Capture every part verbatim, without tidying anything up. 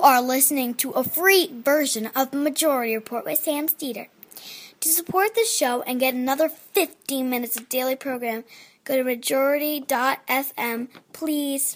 are listening to a free version of Majority Report with Sam Steeder. To support the show and get another fifteen minutes of daily program, go to majority dot f m, please.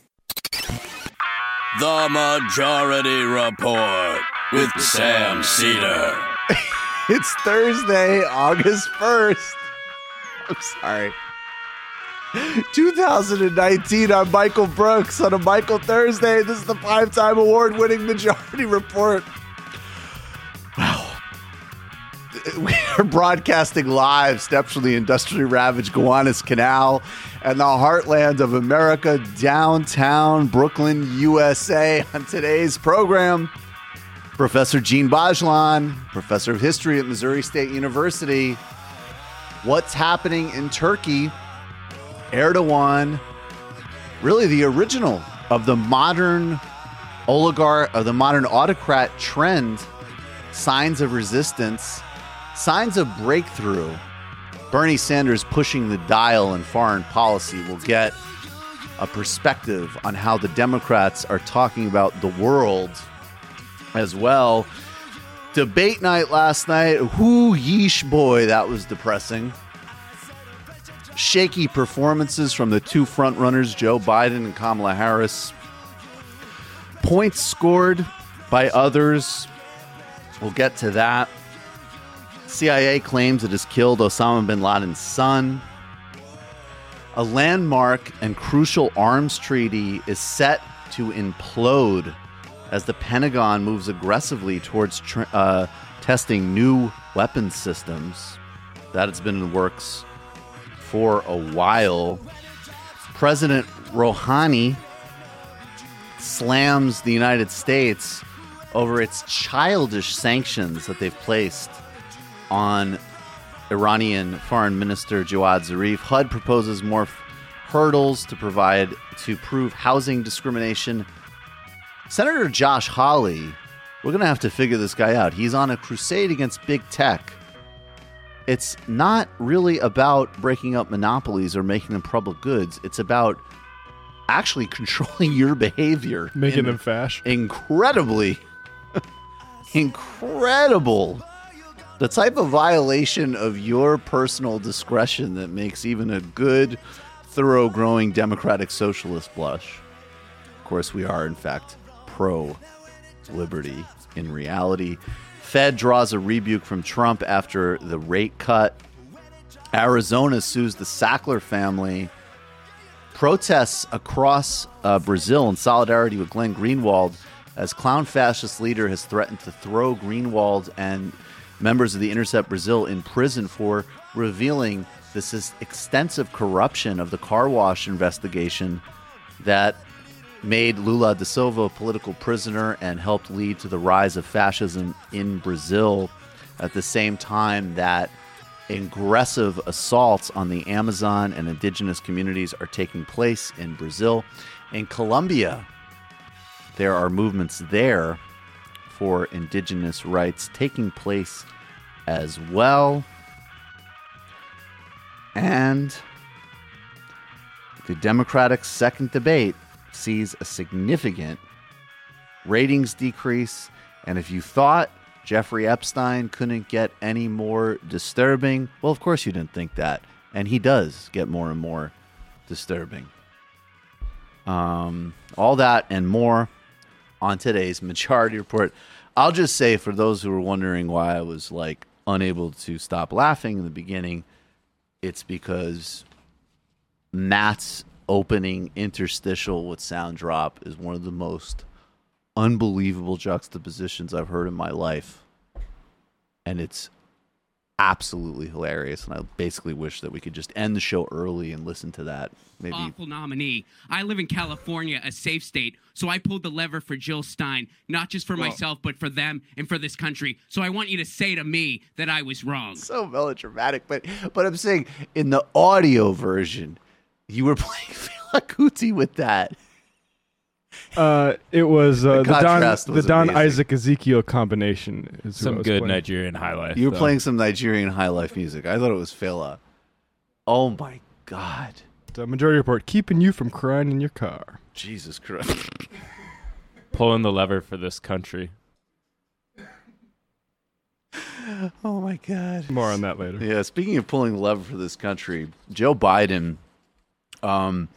The Majority Report with Sam Steeder. It's Thursday, August first. I'm sorry. two thousand nineteen, I'm Michael Brooks on a Michael Thursday. This is the five-time award-winning Majority Report. Wow. We are broadcasting live steps from the industrially ravaged Gowanus Canal and the heartland of America, downtown Brooklyn, U S A. On today's program, Professor Jean Bajlan, professor of history at Missouri State University. What's happening in Turkey? Erdogan, really the original of the modern oligarch, of the modern autocrat trend. Signs of resistance, signs of breakthrough. Bernie Sanders pushing the dial in foreign policy. Will get a perspective on how the Democrats are talking about the world as well. Debate night last night. Whoo, yeesh, boy, that was depressing. Shaky performances from the two frontrunners, Joe Biden and Kamala Harris. Points scored by others. We'll get to that. C I A claims it has killed Osama bin Laden's son. A landmark and crucial arms treaty is set to implode as the Pentagon moves aggressively towards tr- uh, testing new weapons systems. That has been in the works for a while. President Rouhani slams the United States over its childish sanctions that they've placed on Iranian Foreign Minister Jawad Zarif. H U D proposes more f- hurdles to provide to prove housing discrimination. Senator Josh Hawley, we're going to have to figure this guy out. He's on a crusade against big tech. It's not really about breaking up monopolies or making them public goods. It's about actually controlling your behavior. Making them fash. Incredibly, incredible. The type of violation of your personal discretion that makes even a good, thorough-growing democratic socialist blush. Of course, we are, in fact, pro-liberty in reality. Fed draws a rebuke from Trump after the rate cut. Arizona sues the Sackler family. Protests across uh, Brazil in solidarity with Glenn Greenwald as clown fascist leader has threatened to throw Greenwald and members of the Intercept Brazil in prison for revealing this is extensive corruption of the car wash investigation that made Lula da Silva a political prisoner and helped lead to the rise of fascism in Brazil at the same time that aggressive assaults on the Amazon and indigenous communities are taking place in Brazil. In Colombia, there are movements there for indigenous rights taking place as well. And the Democratic second debate sees a significant ratings decrease. And if you thought Jeffrey Epstein couldn't get any more disturbing, well, of course you didn't think that. And he does get more and more disturbing. Um, all that and more on today's Majority Report. I'll just say, for those who were wondering why I was like unable to stop laughing in the beginning, it's because Matt's opening interstitial with sound drop is one of the most unbelievable juxtapositions I've heard in my life. And it's absolutely hilarious. And I basically wish that we could just end the show early and listen to that. Maybe. Awful nominee. I live in California, a safe state, so I pulled the lever for Jill Stein, not just for Whoa. myself, but for them and for this country. So I want you to say to me that I was wrong. So melodramatic, but but I'm saying in the audio version, you were playing Fela Kuti with that. Uh, it was uh, The the, Don, contrast the was Don amazing. Isaac Ezekiel combination. Is who I Some was good playing. Nigerian high life. You were though. playing some Nigerian high life music. I thought it was Fela. Oh my God. The Majority Report, keeping you from crying in your car. Jesus Christ. pulling the lever for this country. Oh my God. More on that later. Yeah, speaking of pulling the lever for this country, Joe Biden, um,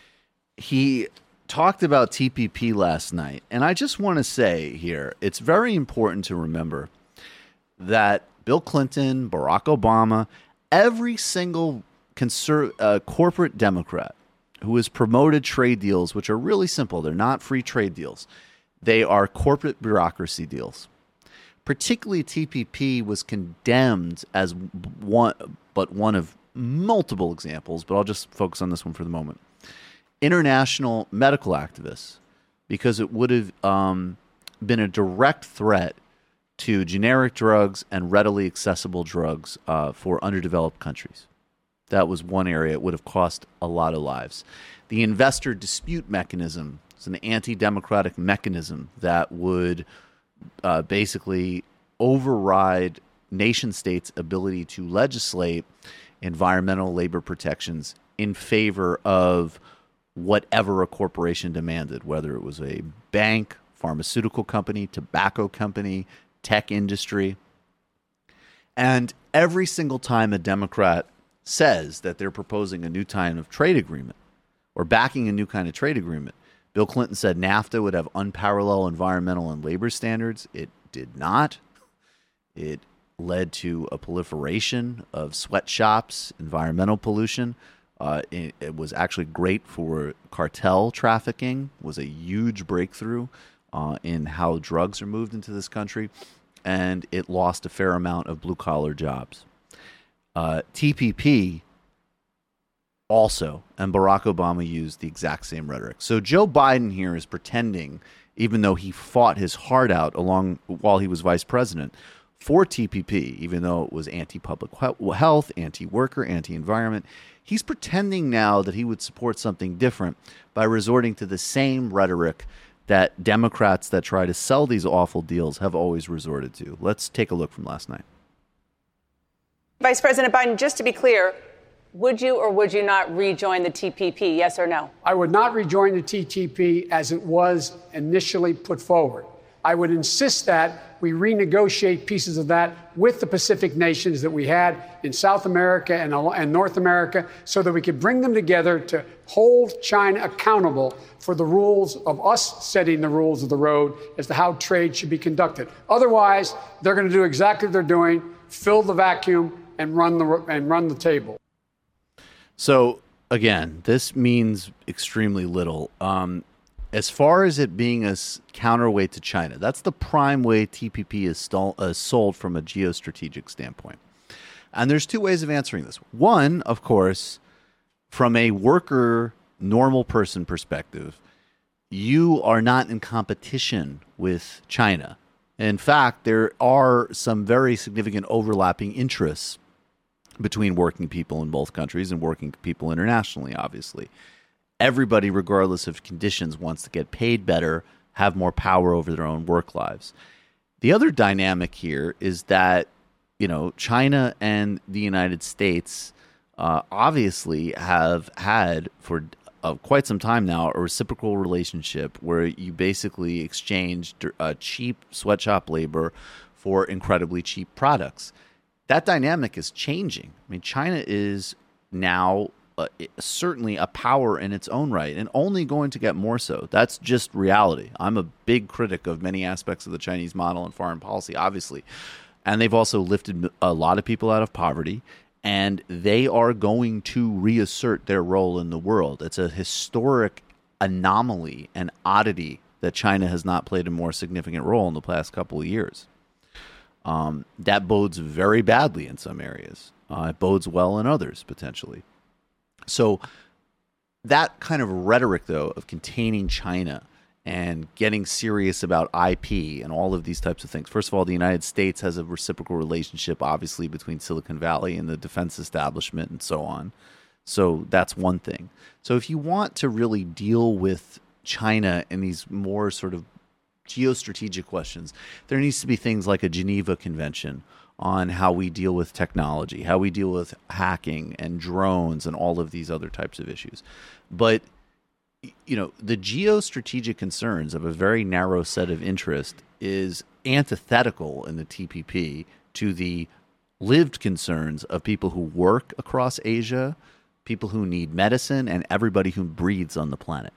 he talked about T P P last night. And I just want to say here, it's very important to remember that Bill Clinton, Barack Obama, every single conser- uh, corporate Democrat who has promoted trade deals, which are really simple. They're not free trade deals. They are corporate bureaucracy deals. Particularly T P P was condemned as one, but one of multiple examples, but I'll just focus on this one for the moment. International medical activists, because it would have um, been a direct threat to generic drugs and readily accessible drugs uh, for underdeveloped countries. That was one area. It would have cost a lot of lives. The investor dispute mechanism is an anti-democratic mechanism that would uh, basically override nation states' ability to legislate environmental labor protections in favor of whatever a corporation demanded, whether it was a bank, pharmaceutical company, tobacco company, tech industry. And every single time a Democrat says that they're proposing a new kind of trade agreement or backing a new kind of trade agreement, Bill Clinton said NAFTA would have unparalleled environmental and labor standards. It did not. It led to a proliferation of sweatshops, environmental pollution. Uh, it, it was actually great for cartel trafficking, was a huge breakthrough uh, in how drugs are moved into this country, and it lost a fair amount of blue-collar jobs. Uh, T P P also, and Barack Obama used the exact same rhetoric. So Joe Biden here is pretending, even though he fought his heart out along while he was vice president, for T P P, even though it was anti-public health, anti-worker, anti-environment, he's pretending now that he would support something different by resorting to the same rhetoric that Democrats that try to sell these awful deals have always resorted to. Let's take a look from last night. Vice President Biden, just to be clear, would you or would you not rejoin the T P P, yes or no? I would not rejoin the T T P as it was initially put forward. I would insist that we renegotiate pieces of that with the Pacific nations that we had in South America and, and North America so that we could bring them together to hold China accountable for the rules of us setting the rules of the road as to how trade should be conducted. Otherwise, they're going to do exactly what they're doing, fill the vacuum and run the and run the table. So, again, this means extremely little. Um, as far as it being a s- counterweight to China, that's the prime way T P P is stol- uh, sold from a geostrategic standpoint. And there's two ways of answering this. One, of course, from a worker, normal person perspective, you are not in competition with China. In fact, there are some very significant overlapping interests between working people in both countries and working people internationally, obviously. Everybody, regardless of conditions, wants to get paid better, have more power over their own work lives. The other dynamic here is that, you know, China and the United States uh, obviously have had for uh, quite some time now a reciprocal relationship where you basically exchange uh, cheap sweatshop labor for incredibly cheap products. That dynamic is changing. I mean, China is now uh, certainly a power in its own right and only going to get more so. That's just reality. I'm a big critic of many aspects of the Chinese model and foreign policy, obviously. And they've also lifted a lot of people out of poverty, and they are going to reassert their role in the world. It's a historic anomaly and oddity that China has not played a more significant role in the past couple of years. Um, that bodes very badly in some areas. Uh, it bodes well in others, potentially. So that kind of rhetoric, though, of containing China and getting serious about I P and all of these types of things. First of all, the United States has a reciprocal relationship, obviously, between Silicon Valley and the defense establishment and so on. So that's one thing. So if you want to really deal with China in these more sort of geostrategic questions, there needs to be things like a Geneva Convention on how we deal with technology, how we deal with hacking and drones and all of these other types of issues. But you know, the geostrategic concerns of a very narrow set of interest is antithetical in the T P P to the lived concerns of people who work across Asia, people who need medicine, and everybody who breathes on the planet.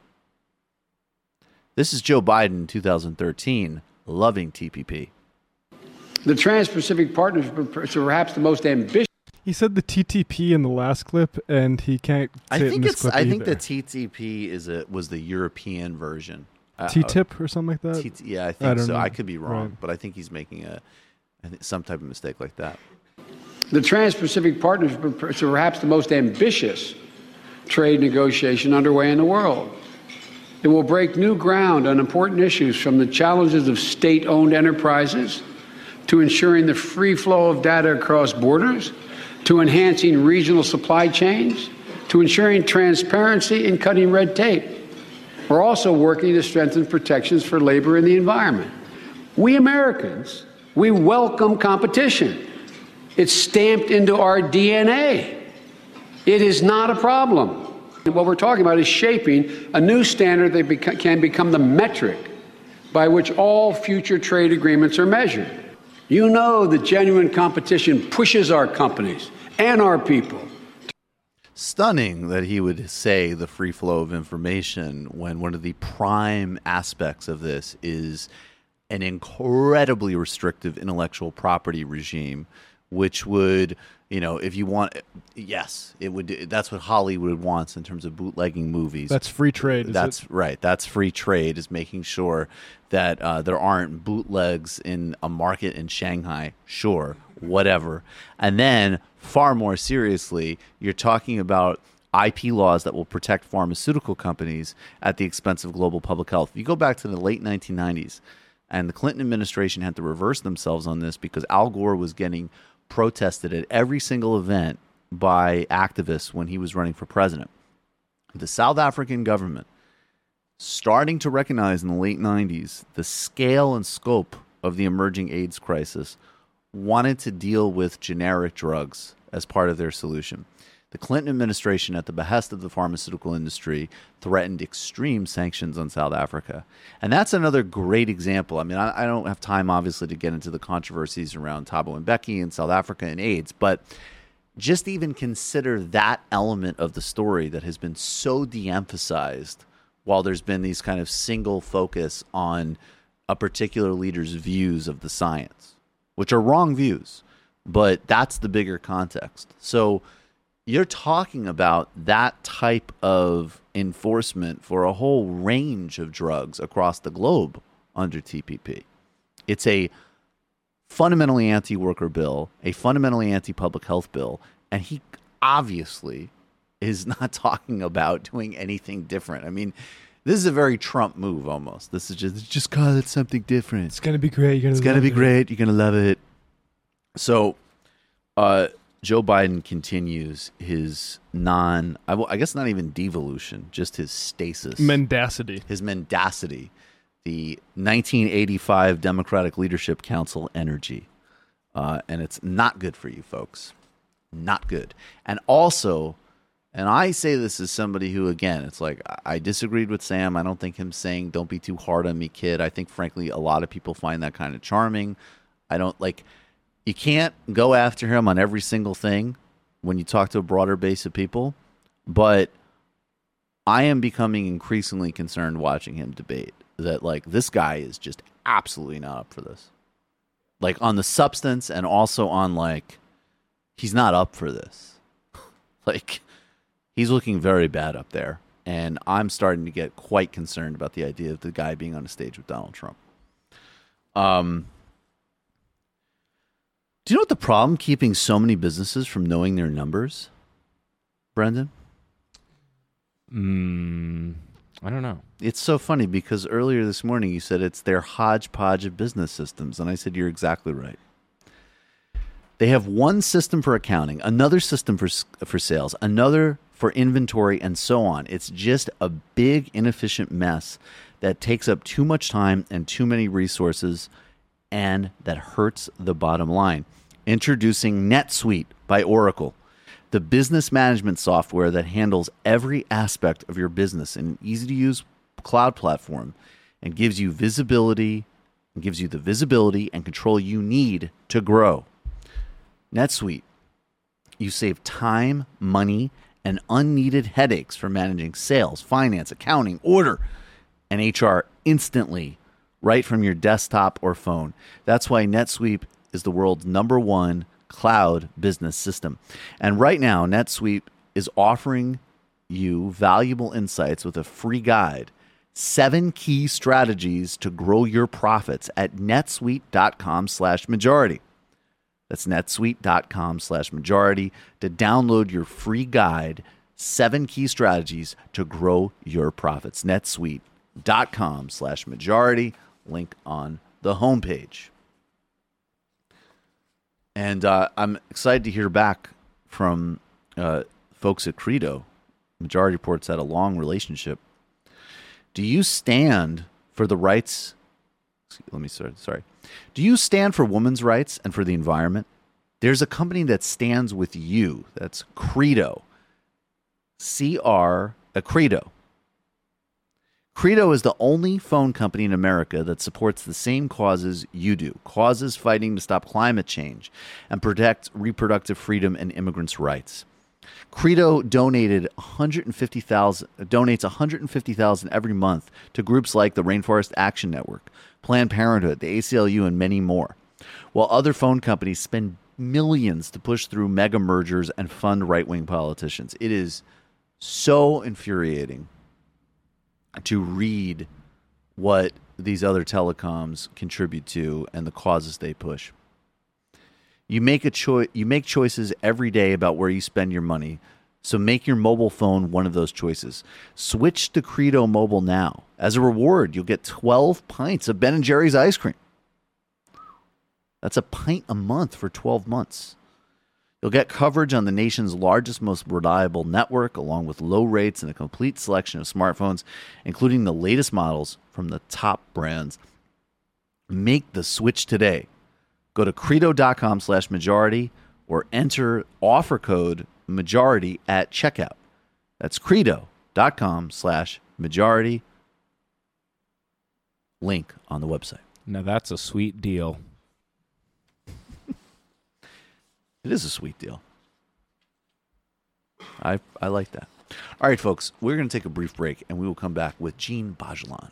This is Joe Biden in two thousand thirteen, loving T P P. The Trans-Pacific Partnership is perhaps the most ambitious. He said the T T P in the last clip, and he can't say I it in think this it's. clip I either. think the T T P is a was the European version. Uh, T T I P or something like that. T- yeah, I I think don't so. know. I could be wrong, Right. but I think he's making a I think some type of mistake like that. The Trans-Pacific Partnership is perhaps the most ambitious trade negotiation underway in the world. It will break new ground on important issues, from the challenges of state-owned enterprises to ensuring the free flow of data across borders, to enhancing regional supply chains, to ensuring transparency and cutting red tape. We're also working to strengthen protections for labor and the environment. We Americans, we welcome competition. It's stamped into our D N A. It is not a problem. What we're talking about is shaping a new standard that beca- can become the metric by which all future trade agreements are measured. You know that genuine competition pushes our companies and our people. Stunning that he would say the free flow of information when one of the prime aspects of this is an incredibly restrictive intellectual property regime, which would, you know, if you want, yes, it would. That's what Hollywood wants in terms of bootlegging movies. That's free trade. Is That's it? right. That's free trade, is making sure that uh, there aren't bootlegs in a market in Shanghai. Sure, whatever. And then, far more seriously, you're talking about I P laws that will protect pharmaceutical companies at the expense of global public health. If you go back to the late nineteen nineties, and the Clinton administration had to reverse themselves on this because Al Gore was getting protested at every single event by activists when he was running for president. The South African government, starting to recognize in the late nineties the scale and scope of the emerging AIDS crisis, wanted to deal with generic drugs as part of their solution. The Clinton administration, at the behest of the pharmaceutical industry, threatened extreme sanctions on South Africa. And that's another great example. I mean, I, I don't have time, obviously, to get into the controversies around Thabo Mbeki and South Africa and AIDS, but just even consider that element of the story that has been so de-emphasized while there's been these kind of single focus on a particular leader's views of the science, which are wrong views, but that's the bigger context. So you're talking about that type of enforcement for a whole range of drugs across the globe under T P P. It's a fundamentally anti-worker bill, a fundamentally anti-public health bill, and he obviously is not talking about doing anything different. I mean, this is a very Trump move almost. This is just, just call it something different. It's gonna be great. You're gonna It's going to be it. great. You're going to love it. So, uh, Joe Biden continues his non, I, will, I guess not even devolution, just his stasis. Mendacity. His mendacity. The nineteen eighty-five Democratic Leadership Council energy. Uh, and it's not good for you folks. Not good. And also, and I say this as somebody who, again, it's like, I disagreed with Sam. I don't think him saying, don't be too hard on me, kid. I think, frankly, a lot of people find that kind of charming. I don't like... You can't go after him on every single thing when you talk to a broader base of people, but I am becoming increasingly concerned watching him debate that, like, this guy is just absolutely not up for this. Like, on the substance and also on, like, he's not up for this. Like, he's looking very bad up there, and I'm starting to get quite concerned about the idea of the guy being on a stage with Donald Trump. Um... Do you know what the problem keeping so many businesses from knowing their numbers, Brendan? Mm, I don't know. It's so funny because earlier this morning you said it's their hodgepodge of business systems, and I said you're exactly right. They have one system for accounting, another system for for sales, another for inventory, and so on. It's just a big, inefficient mess that takes up too much time and too many resources, and that hurts the bottom line. Introducing NetSuite by Oracle. the business management software that handles every aspect of your business in an easy-to-use cloud platform and gives you visibility and gives you the visibility and control you need to grow. NetSuite. You save time, money, and unneeded headaches for managing sales, finance, accounting, order, and H R instantly right from your desktop or phone. That's why NetSuite is the world's number one cloud business system. And right now, NetSuite is offering you valuable insights with a free guide, seven key strategies to grow your profits at netsuite.com slash majority. That's netsuite.com slash majority to download your free guide, seven key strategies to grow your profits. netsuite.com slash majority, link on the homepage. And uh, I'm excited to hear back from uh, folks at Credo. Majority Report's had a long relationship. Do you stand for the rights? Let me start. Sorry. Do you stand for women's rights and for the environment? There's a company that stands with you. That's Credo. C R, a Credo. Credo is the only phone company in America that supports the same causes you do, causes fighting to stop climate change and protect reproductive freedom and immigrants' rights. Credo donated one hundred fifty thousand donates one hundred fifty thousand every month to groups like the Rainforest Action Network, Planned Parenthood, the A C L U, and many more, while other phone companies spend millions to push through mega mergers and fund right-wing politicians. It is so infuriating to read what these other telecoms contribute to and the causes they push. You make a choice. You make choices every day about where you spend your money. So make your mobile phone one of those choices. Switch to Credo Mobile now. As a reward, you'll get twelve pints of Ben and Jerry's ice cream. That's a pint a month for twelve months. You'll get coverage on the nation's largest, most reliable network, along with low rates and a complete selection of smartphones, including the latest models from the top brands. Make the switch today. Go to credo.com slash majority or enter offer code majority at checkout. That's credo.com slash majority. Link on the website. Now that's a sweet deal. It is a sweet deal. I I like that. All right, folks, we're going to take a brief break, and we will come back with Gene Bajlan.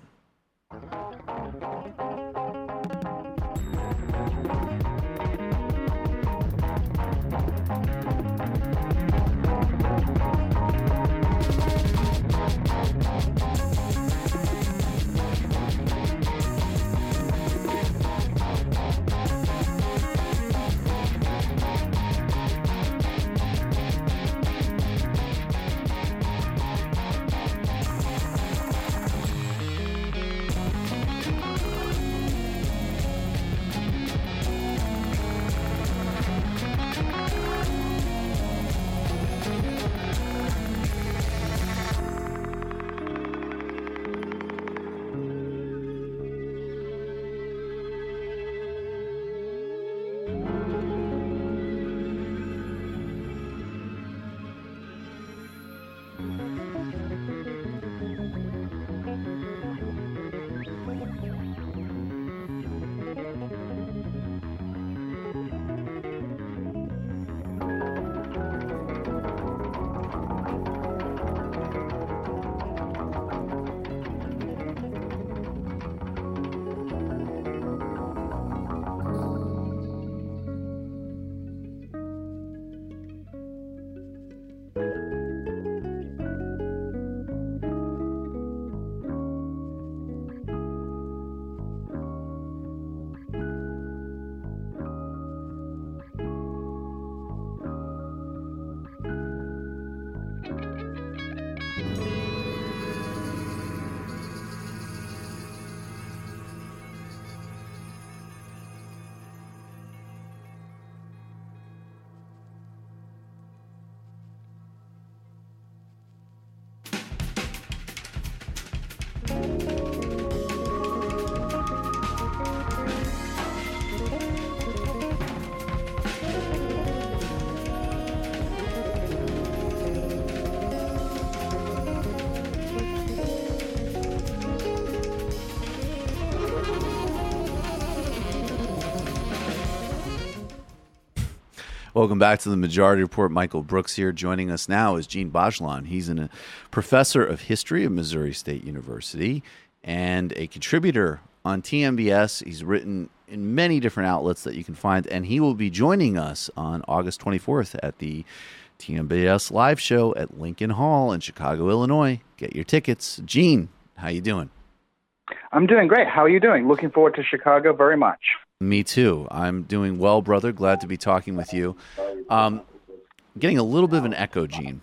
Welcome back to the Majority Report. Michael Brooks here. Joining us now is Gene Bajlan. He's a professor of history at Missouri State University and a contributor on T M B S. He's written in many different outlets that you can find, and he will be joining us on August twenty-fourth at the T M B S live show at Lincoln Hall in Chicago, Illinois. Get your tickets. Gene, how you doing? I'm doing great. How are you doing? Looking forward to Chicago very much. Me too. I'm doing well, brother. Glad to be talking with you. Um, getting a little bit of an echo, Gene.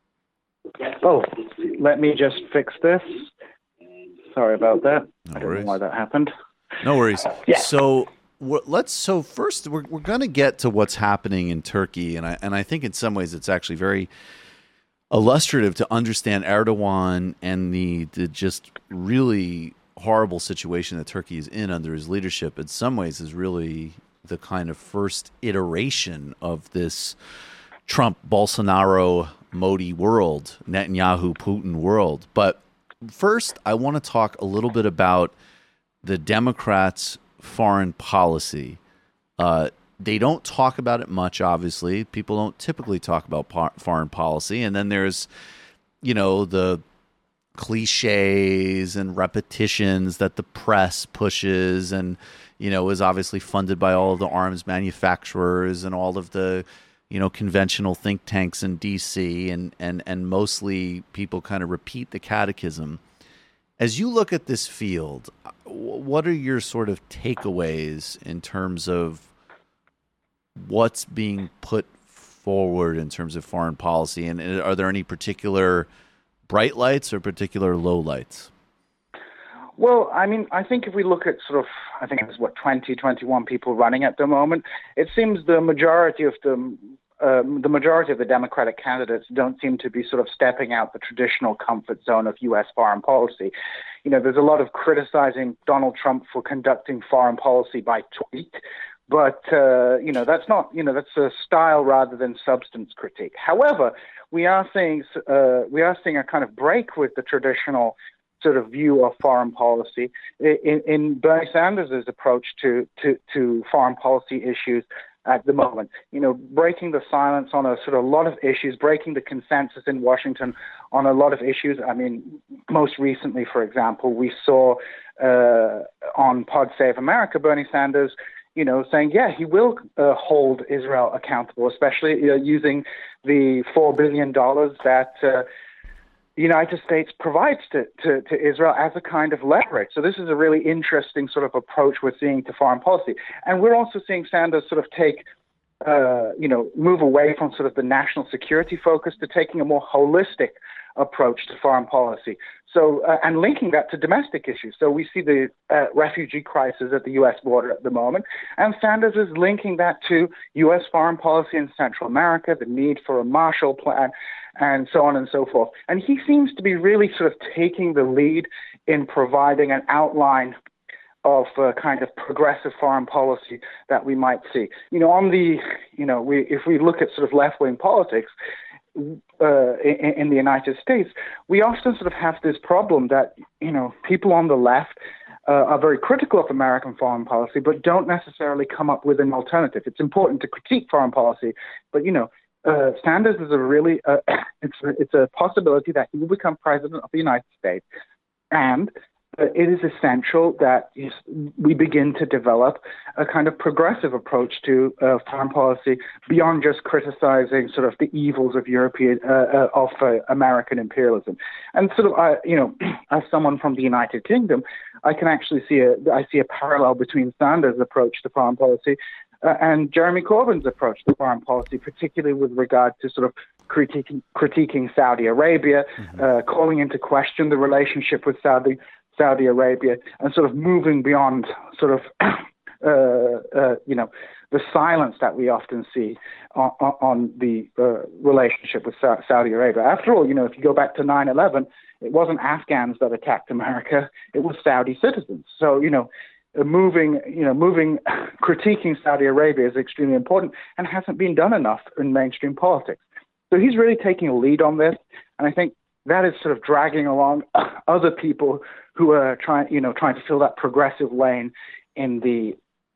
Oh, let me just fix this. Sorry about that. No I don't worries. know why that happened. No worries. Yeah. So we're, let's. So first, we're we're going to get to what's happening in Turkey, and I and I think in some ways it's actually very illustrative to understand Erdogan and the the just really horrible situation that Turkey is in under his leadership. In some ways, is really the kind of first iteration of this Trump, Bolsonaro, Modi world, Netanyahu, Putin world. But first, I want to talk a little bit about the Democrats' foreign policy. Uh, they don't talk about it much, obviously. People don't typically talk about par- foreign policy. And then there's, you know, the cliches and repetitions that the press pushes and, you know, is obviously funded by all of the arms manufacturers and all of the, you know, conventional think tanks in D C, and, and, and mostly people kind of repeat the catechism. As you look at this field, what are your sort of takeaways in terms of what's being put forward in terms of foreign policy? And are there any particular bright lights or particular low lights? Well, I mean, I think if we look at sort of, I think it's what, twenty, twenty-one people running at the moment, it seems the majority of them, um, the majority of the Democratic candidates don't seem to be sort of stepping out the traditional comfort zone of U S foreign policy. You know, there's a lot of criticizing Donald Trump for conducting foreign policy by tweet, but, uh, you know, that's not, you know, that's a style rather than substance critique. However, we are seeing, uh, we are seeing a kind of break with the traditional sort of view of foreign policy in, in Bernie Sanders' approach to, to, to foreign policy issues at the moment. You know, breaking the silence on a sort of lot of issues, breaking the consensus in Washington on a lot of issues. I mean, most recently, for example, we saw uh, on Pod Save America, Bernie Sanders, you know, saying, yeah, he will uh, hold Israel accountable, especially uh, using the four billion dollars that uh, the United States provides to, to, to Israel as a kind of leverage. So this is a really interesting sort of approach we're seeing to foreign policy. And we're also seeing Sanders sort of take, uh, you know, move away from sort of the national security focus to taking a more holistic approach to foreign policy. So, uh, and linking that to domestic issues. So we see the uh, refugee crisis at the U S border at the moment, and Sanders is linking that to U S foreign policy in Central America, the need for a Marshall Plan, and so on and so forth. And he seems to be really sort of taking the lead in providing an outline of uh, kind of progressive foreign policy that we might see. You know, on the, you know, we, if we look at sort of left-wing politics, Uh, in, in the United States, we often sort of have this problem that, you know, people on the left uh, are very critical of American foreign policy, but don't necessarily come up with an alternative. It's important to critique foreign policy, but, you know, uh, Sanders is a really, uh, it's, it's a possibility that he will become president of the United States. And uh, it is essential that we begin to develop a kind of progressive approach to uh, foreign policy beyond just criticizing sort of the evils of European, uh, uh, of uh, American imperialism. And sort of, uh, you know, as someone from the United Kingdom, I can actually see a, I see a parallel between Sanders' approach to foreign policy uh, and Jeremy Corbyn's approach to foreign policy, particularly with regard to sort of critiquing, critiquing Saudi Arabia, mm-hmm. uh, calling into question the relationship with Saudi Saudi Arabia, and sort of moving beyond sort of, uh, uh, you know, the silence that we often see on, on the uh, relationship with Sa- Saudi Arabia. After all, you know, if you go back to nine eleven, it wasn't Afghans that attacked America; it was Saudi citizens. So, you know, moving, you know, moving, critiquing Saudi Arabia is extremely important and hasn't been done enough in mainstream politics. So he's really taking a lead on this, and I think that is sort of dragging along other people who are trying, you know, trying to fill that progressive lane in the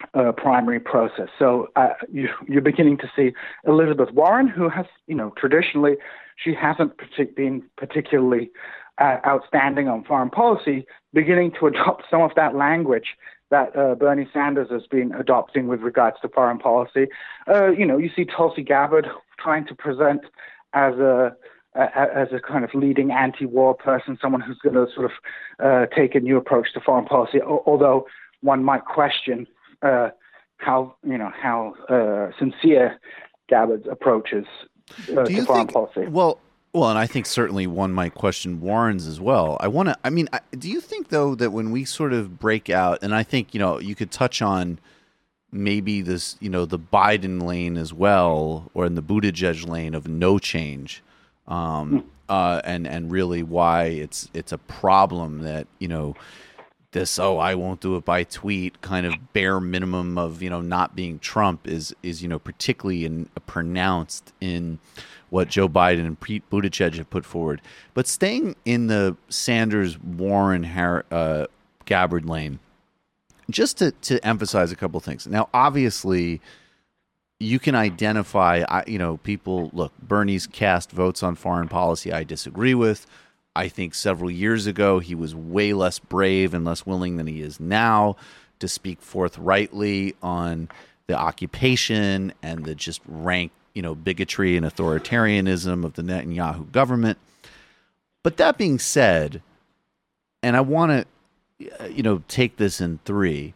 uh, primary process. So uh, you, you're beginning to see Elizabeth Warren, who has, you know, traditionally, she hasn't partic- been particularly uh, outstanding on foreign policy, beginning to adopt some of that language that uh, Bernie Sanders has been adopting with regards to foreign policy. Uh, you know, you see Tulsi Gabbard trying to present as a as a kind of leading anti-war person, someone who's going to sort of uh, take a new approach to foreign policy, although one might question uh, how, you know, how uh, sincere Gabbard's approach is uh, Do you to foreign think, policy. Well, well, and I think certainly one might question Warren's as well. I want to, I mean, I, do you think, though, that when we sort of break out, and I think, you know, you could touch on maybe this, you know, the Biden lane as well, or in the Buttigieg lane of no change, um, uh, and and really why it's it's a problem that, you know, this, oh, I won't do it by tweet kind of bare minimum of, you know, not being Trump is, is you know, particularly in, pronounced in what Joe Biden and Pete Buttigieg have put forward. But staying in the Sanders-Warren uh, Gabbard lane, just to, to emphasize a couple things. Now, obviously, you can identify, you know, people, look, Bernie's cast votes on foreign policy I disagree with. I think several years ago he was way less brave and less willing than he is now to speak forthrightly on the occupation and the just rank, you know, bigotry and authoritarianism of the Netanyahu government. But that being said, and I want to, you know, take this in three,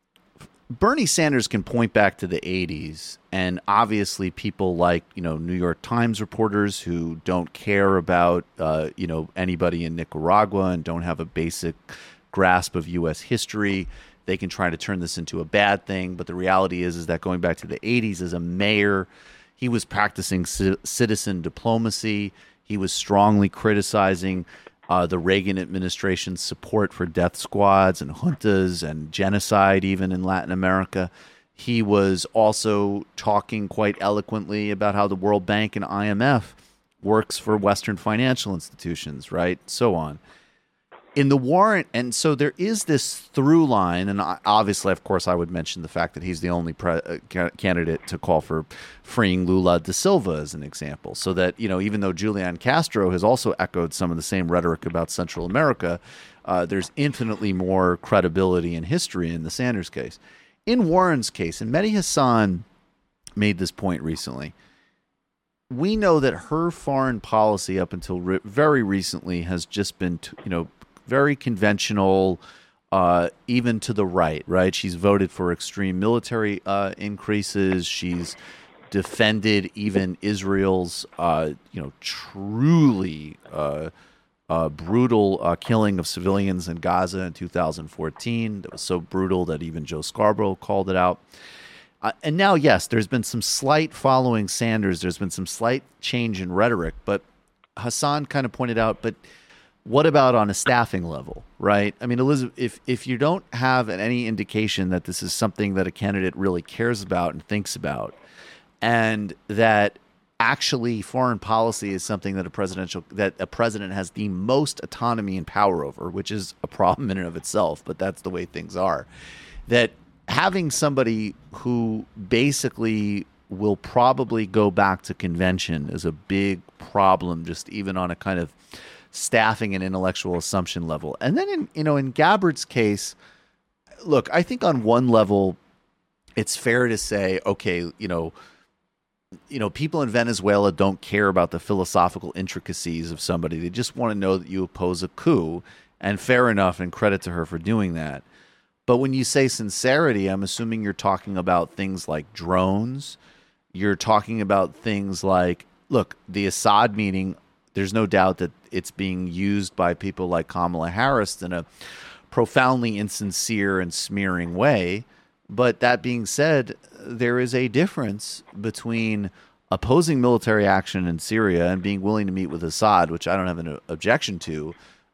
Bernie Sanders can point back to the eighties, and obviously people like, you know, New York Times reporters who don't care about, uh, you know, anybody in Nicaragua and don't have a basic grasp of U S history. They can try to turn this into a bad thing, but the reality is, is that going back to the eighties as a mayor, he was practicing c- citizen diplomacy. He was strongly criticizing Uh, the Reagan administration's support for death squads and juntas and genocide, even in Latin America. He was also talking quite eloquently about how the World Bank and I M F works for Western financial institutions, right? So on. In the Warren, and so there is this through line, and obviously, of course, I would mention the fact that he's the only pre- uh, candidate to call for freeing Lula da Silva as an example. So that, you know, even though Julian Castro has also echoed some of the same rhetoric about Central America, uh, there's infinitely more credibility and history in the Sanders case. In Warren's case, and Mehdi Hasan made this point recently, we know that her foreign policy up until re- very recently has just been, t- you know, very conventional, uh, even to the right, right? She's voted for extreme military uh, increases. She's defended even Israel's, uh, you know, truly uh, uh, brutal uh, killing of civilians in Gaza in two thousand fourteen. That was so brutal that even Joe Scarborough called it out. Uh, and now, yes, there's been some slight following Sanders. There's been some slight change in rhetoric, but Hasan kind of pointed out, but what about on a staffing level, right? I mean, Elizabeth, if if you don't have any indication that this is something that a candidate really cares about and thinks about, and that actually foreign policy is something that a presidential that a president has the most autonomy and power over, which is a problem in and of itself, but that's the way things are, that having somebody who basically will probably go back to convention is a big problem, just even on a kind of staffing and intellectual assumption level. And then in, you know, in Gabbard's case, look, I think on one level, it's fair to say, okay, you know, you know, people in Venezuela don't care about the philosophical intricacies of somebody. They just want to know that you oppose a coup, and fair enough, and credit to her for doing that. But when you say sincerity, I'm assuming you're talking about things like drones. You're talking about things like, look, the Assad meeting, there's no doubt that it's being used by people like Kamala Harris in a profoundly insincere and smearing way. But that being said, there is a difference between opposing military action in Syria and being willing to meet with Assad, which I don't have an objection to,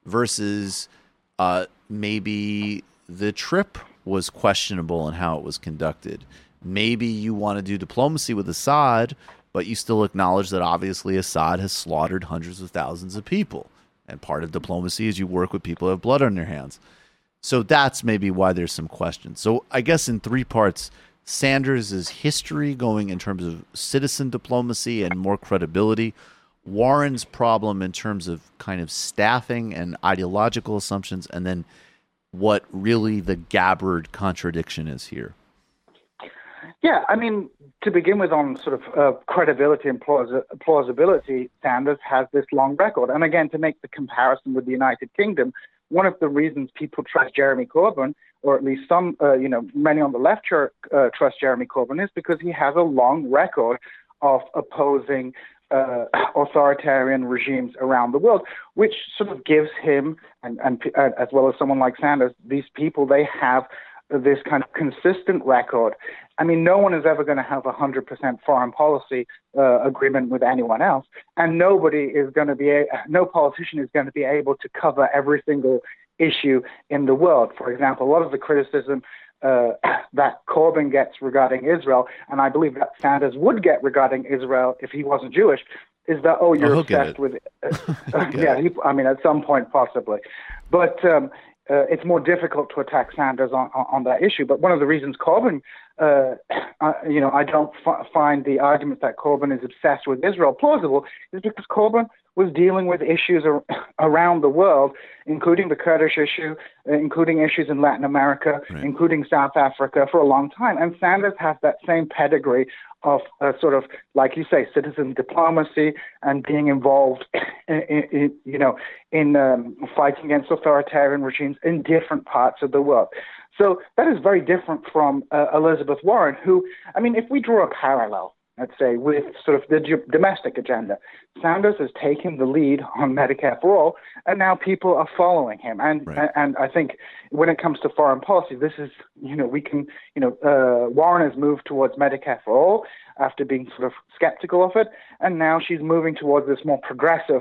versus uh, maybe the trip was questionable in how it was conducted. Maybe you want to do diplomacy with Assad, but you still acknowledge that obviously Assad has slaughtered hundreds of thousands of people. And part of diplomacy is you work with people who have blood on their hands. So that's maybe why there's some questions. So I guess in three parts, Sanders' history going in terms of citizen diplomacy and more credibility, Warren's problem in terms of kind of staffing and ideological assumptions, and then what really the Gabbard contradiction is here. Yeah, I mean, to begin with, on sort of uh, credibility and plaus- plausibility, Sanders has this long record. And again, to make the comparison with the United Kingdom, one of the reasons people trust Jeremy Corbyn, or at least some, uh, you know, many on the left uh, trust Jeremy Corbyn, is because he has a long record of opposing uh, authoritarian regimes around the world, which sort of gives him, and, and uh, as well as someone like Sanders, these people, they have this kind of consistent record. I mean, no one is ever going to have a one hundred percent foreign policy uh, agreement with anyone else, and nobody is going to be, a, no politician is going to be able to cover every single issue in the world. For example, a lot of the criticism uh, that Corbyn gets regarding Israel, and I believe that Sanders would get regarding Israel if he wasn't Jewish, is that, oh, you're oh, obsessed with it. Uh, yeah, he, I mean, at some point, possibly. But um, uh, it's more difficult to attack Sanders on, on, on that issue. But one of the reasons Corbyn, uh, uh, you know, I don't f- find the argument that Corbyn is obsessed with Israel plausible is because Corbyn was dealing with issues ar- around the world, including the Kurdish issue, uh, including issues in Latin America, right. including South Africa for a long time. And Sanders has that same pedigree of uh, sort of, like you say, citizen diplomacy and being involved, in, in, you know, in um, fighting against authoritarian regimes in different parts of the world. So that is very different from uh, Elizabeth Warren, who, I mean, if we draw a parallel, let's say, with sort of the d- domestic agenda, Sanders has taken the lead on Medicare for All, and now people are following him. And right. and I think when it comes to foreign policy, this is, you know, we can, you know, uh, Warren has moved towards Medicare for All after being sort of skeptical of it, and now she's moving towards this more progressive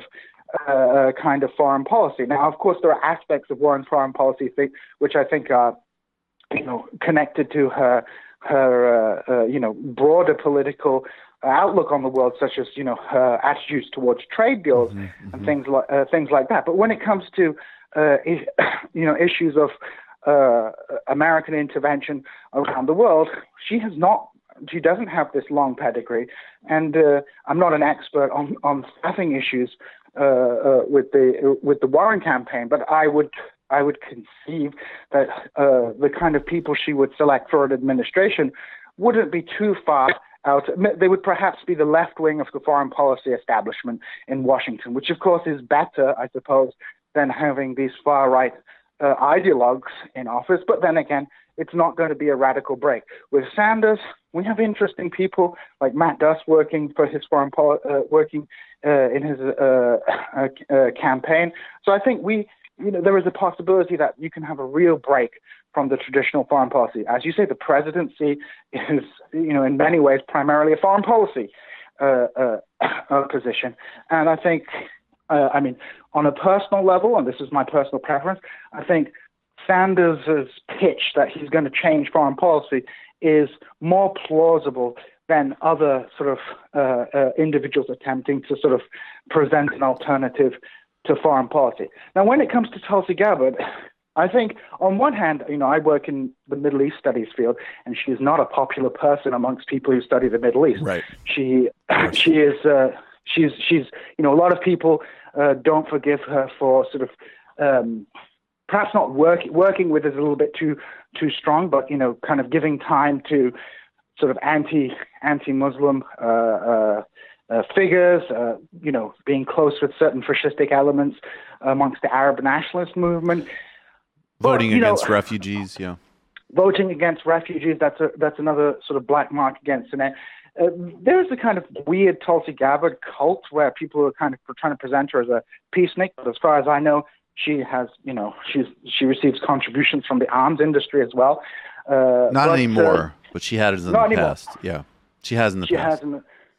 uh, kind of foreign policy. Now, of course, there are aspects of Warren's foreign policy which I think are, you know, connected to her her, uh, uh, you know, broader political outlook on the world, such as, you know, her attitudes towards trade deals mm-hmm, and mm-hmm. things like uh, things like that. But when it comes to, uh, you know, issues of uh, American intervention around the world, she has not. She doesn't have this long pedigree, and uh, I'm not an expert on on staffing issues uh, uh, with the with the Warren campaign, but I would. I would conceive that uh, the kind of people she would select for an administration wouldn't be too far out. They would perhaps be the left wing of the foreign policy establishment in Washington, which of course is better, I suppose, than having these far right uh, ideologues in office. But then again, it's not going to be a radical break. With Sanders, we have interesting people like Matt Duss working for his foreign poli- uh, working uh, in his uh, uh, uh, campaign. So I think we. You know, there is a possibility that you can have a real break from the traditional foreign policy. As you say, the presidency is, you know, in many ways primarily a foreign policy uh, uh, uh, position. And I think, uh, I mean, on a personal level, and this is my personal preference, I think Sanders' pitch that he's going to change foreign policy is more plausible than other sort of uh, uh, individuals attempting to sort of present an alternative to foreign policy. Now, when it comes to Tulsi Gabbard, I think on one hand, you know, I work in the Middle East studies field, and she is not a popular person amongst people who study the Middle East. Right. She, she is, uh, she's, she's, you know, a lot of people uh, don't forgive her for sort of, um, perhaps not work, working with is a little bit too, too strong, but, you know, kind of giving time to sort of anti, anti-Muslim, uh, uh, Uh, figures, uh, you know, being close with certain fascistic elements amongst the Arab nationalist movement. Voting but, against know, refugees, yeah. Voting against refugees, that's a, that's another sort of black mark against it. Uh, there's a kind of weird Tulsi Gabbard cult where people are kind of trying to present her as a peacenik, but as far as I know, she has, you know, she's she receives contributions from the arms industry as well. Uh, not but, anymore, uh, but she had it in the anymore. past. Yeah, she has in the she past. Has in the,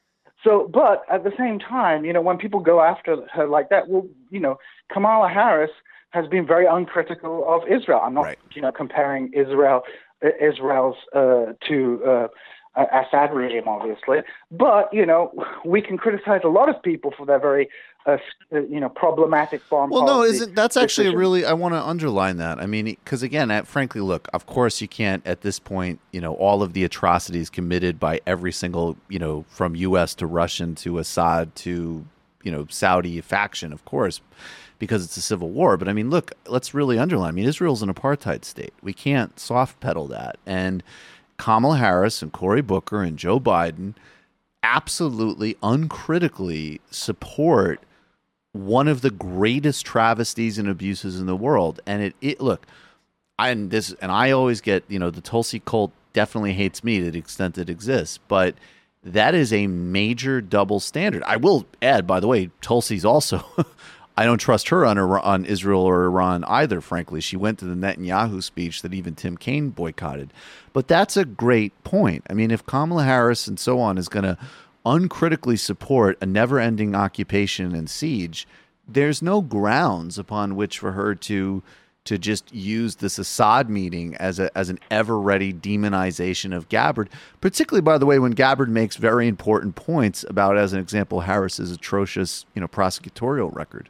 So, but at the same time, you know, when people go after her like that, well, you know, Kamala Harris has been very uncritical of Israel. I'm not, right. you know, comparing Israel, Israel's uh, to uh, uh, Assad regime, obviously. But, you know, we can criticize a lot of people for their very, uh, you know, problematic foreign well, policy. Well, no, isn't that's actually decisions. a really, I want to underline that. I mean, because again, at, frankly, look, of course you can't at this point, you know, all of the atrocities committed by every single, you know, from U S to Russian to Assad to, you know, Saudi faction, of course, because it's a civil war. But I mean, look, let's really underline. I mean, Israel's an apartheid state. We can't soft pedal that. And Kamala Harris and Cory Booker and Joe Biden absolutely uncritically support one of the greatest travesties and abuses in the world. And it, it look, I, and this, and I always get, you know, the Tulsi cult definitely hates me to the extent it exists, but that is a major double standard. I will add, by the way, Tulsi's also, I don't trust her on, on Israel or Iran either, frankly. She went to the Netanyahu speech that even Tim Kaine boycotted. But that's a great point. I mean, if Kamala Harris and so on is going to uncritically support a never-ending occupation and siege, there's no grounds upon which for her to to just use this Assad meeting as a as an ever-ready demonization of Gabbard, particularly, by the way, when Gabbard makes very important points about, as an example, Harris's atrocious, you know, prosecutorial record.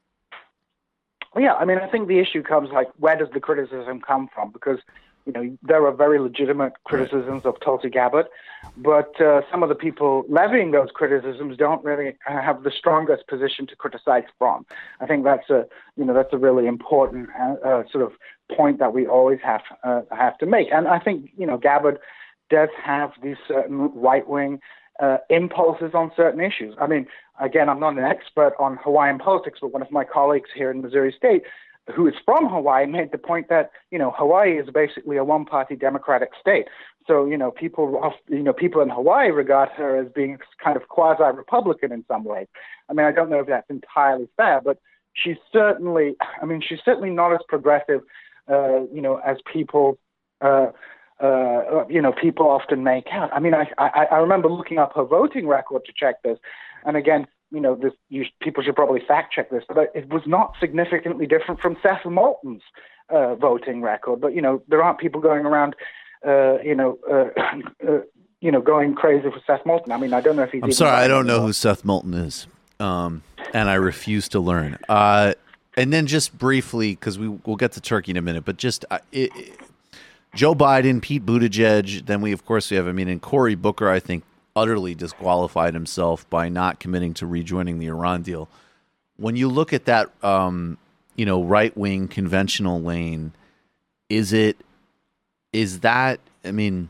Yeah, I mean, I think the issue comes, like, where does the criticism come from? Because, you know, there are very legitimate criticisms of Tulsi Gabbard, but uh, some of the people levying those criticisms don't really have the strongest position to criticize from. I think that's a, you know, that's a really important uh, uh, sort of point that we always have uh, have to make. And I think, you know, Gabbard does have these certain right-wing uh, impulses on certain issues. I mean, again, I'm not an expert on Hawaiian politics, but one of my colleagues here in Missouri State, who is from Hawaii, made the point that, you know, Hawaii is basically a one-party democratic state. So, you know, people, you know, people in Hawaii regard her as being kind of quasi-Republican in some ways. I mean, I don't know if that's entirely fair, but she's certainly, I mean, she's certainly not as progressive, uh, you know, as people, uh, uh, you know, people often make out. I mean, I, I, I remember looking up her voting record to check this, and again, you know, this, you, people should probably fact check this, but it was not significantly different from Seth Moulton's uh, voting record. But, you know, there aren't people going around, uh, you know, uh, uh, you know, going crazy for Seth Moulton. I mean, I don't know if he's. I'm sorry, I don't know who Seth Moulton is, um, and I refuse to learn. Uh, and then just briefly, because we we'll get to Turkey in a minute, but just uh, it, it, Joe Biden, Pete Buttigieg, then we of course we have, I mean, and Cory Booker, I think, utterly disqualified himself by not committing to rejoining the Iran deal. When you look at that, um, you know, right-wing conventional lane, is it, is that, I mean,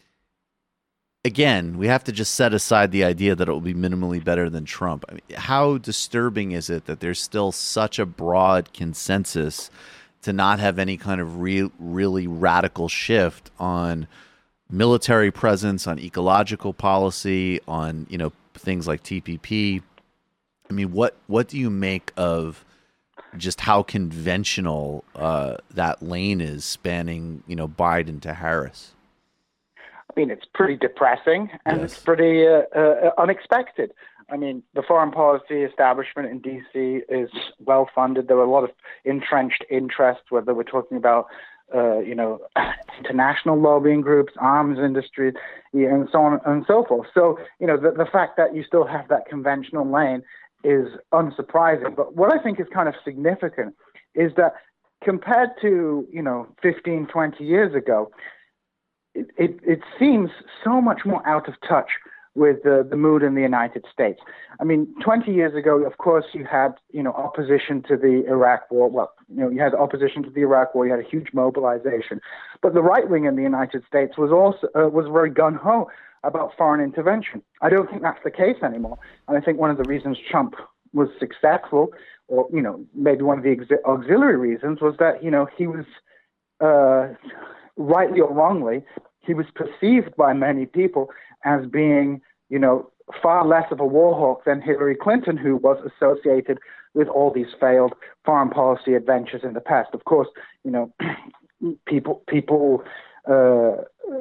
again, we have to just set aside the idea that it will be minimally better than Trump. I mean, how disturbing is it that there's still such a broad consensus to not have any kind of real, really radical shift on military presence, on ecological policy, on, you know, things like T P P. I mean, what what do you make of just how conventional uh, that lane is spanning, you know, Biden to Harris? I mean, it's pretty depressing and Yes. it's pretty uh, uh, unexpected. I mean, the foreign policy establishment in D C is well funded. There are a lot of entrenched interests, whether we're talking about Uh, you know, international lobbying groups, arms industry, yeah, and so on and so forth. So, you know, the, the fact that you still have that conventional lane is unsurprising. But what I think is kind of significant is that compared to, you know, fifteen, twenty years ago, it, it, it seems so much more out of touch with uh, the mood in the United States. I mean, twenty years ago, of course, you had, you know, opposition to the Iraq war. Well, you know, you had opposition to the Iraq war. You had a huge mobilization. But the right wing in the United States was also uh, was very gung-ho about foreign intervention. I don't think that's the case anymore. And I think one of the reasons Trump was successful, or, you know, maybe one of the ex- auxiliary reasons, was that, you know, he was, uh, rightly or wrongly, he was perceived by many people as being, you know, far less of a war hawk than Hillary Clinton, who was associated with all these failed foreign policy adventures in the past. Of course, you know, people people uh,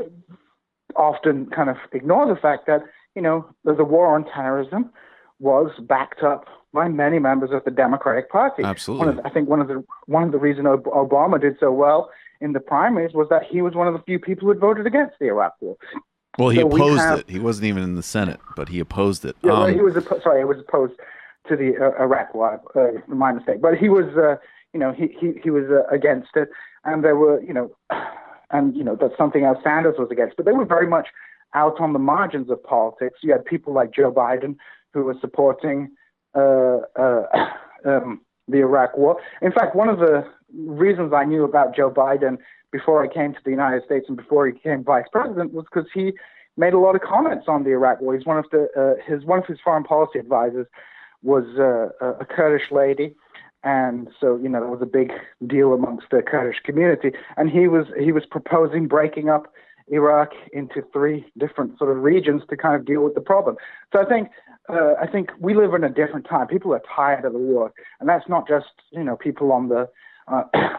often kind of ignore the fact that, you know, the, the war on terrorism was backed up by many members of the Democratic Party. Absolutely. One of the, I think one of the one of the reasons Obama did so well in the primaries was that he was one of the few people who had voted against the Iraq war. Well, he So we opposed have- it. He wasn't even in the Senate, but he opposed it. Yeah, well, Um, he was oppo- sorry, he was opposed to the uh, Iraq War. Uh, my mistake. But he was, uh, you know, he he he was uh, against it, and there were, you know, and you know that's something else Sanders was against. But they were very much out on the margins of politics. You had people like Joe Biden who were supporting uh, uh, um, the Iraq War. In fact, one of the reasons I knew about Joe Biden before I came to the United States and before he became vice president was because he made a lot of comments on the Iraq War. He's one of the uh, his one of his foreign policy advisors was uh, a Kurdish lady, and so you know there was a big deal amongst the Kurdish community. And he was he was proposing breaking up Iraq into three different sort of regions to kind of deal with the problem. So I think uh, I think we live in a different time. People are tired of the war, and that's not just you know people on the uh,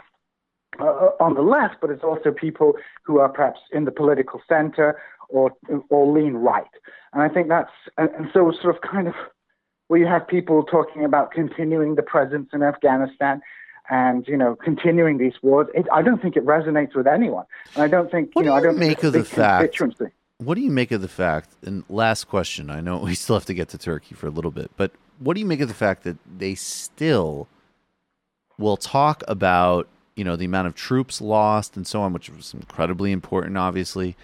uh, on the left, but it's also people who are perhaps in the political center or or lean right. And I think that's and, and so sort of kind of where you have people talking about continuing the presence in Afghanistan and, you know, continuing these wars. It, I don't think it resonates with anyone. And I don't think, What you know, do I you don't make think of the it's a big fact- constituency. What do you make of the fact, and last question, I know we still have to get to Turkey for a little bit, but what do you make of the fact that they still will talk about, you know, the amount of troops lost and so on, which was incredibly important, obviously.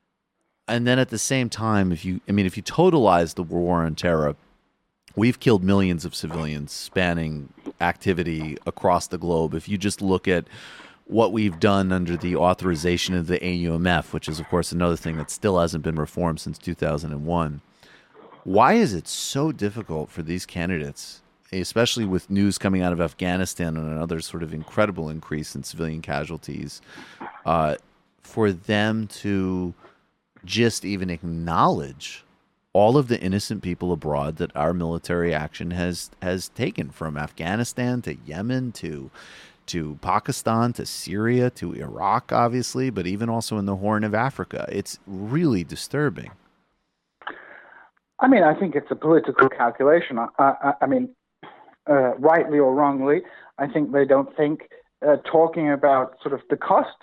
And then at the same time, if you, I mean, if you totalize the war on terror, we've killed millions of civilians spanning activity across the globe. If you just look at what we've done under the authorization of the A U M F, which is, of course, another thing that still hasn't been reformed since two thousand one, why is it so difficult for these candidates, especially with news coming out of Afghanistan and another sort of incredible increase in civilian casualties, uh, for them to just even acknowledge all of the innocent people abroad that our military action has has taken, from Afghanistan to Yemen to to Pakistan to Syria to Iraq, obviously, but even also in the Horn of Africa. It's really disturbing. I mean, I think it's a political calculation. I, I, I mean, uh, rightly or wrongly, I think they don't think uh, talking about sort of the cost